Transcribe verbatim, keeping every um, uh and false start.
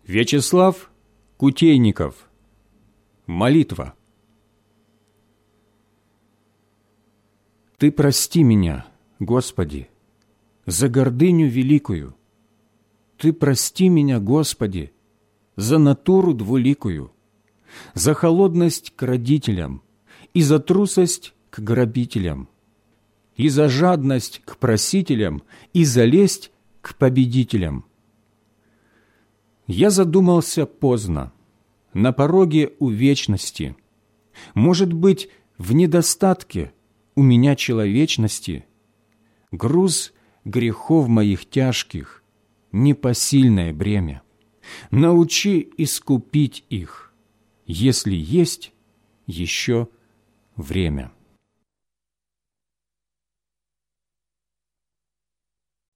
Вячеслав Кутейников. Молитва. Ты прости меня, Господи, за гордыню великую. Ты прости меня, Господи, за натуру двуликую, за холодность к родителям и за трусость к грабителям, и за жадность к просителям, и за лесть к победителям. Я задумался поздно, на пороге у вечности. Может быть, в недостатке у меня человечности, груз грехов моих тяжких, непосильное бремя. Научи искупить их, если есть еще время.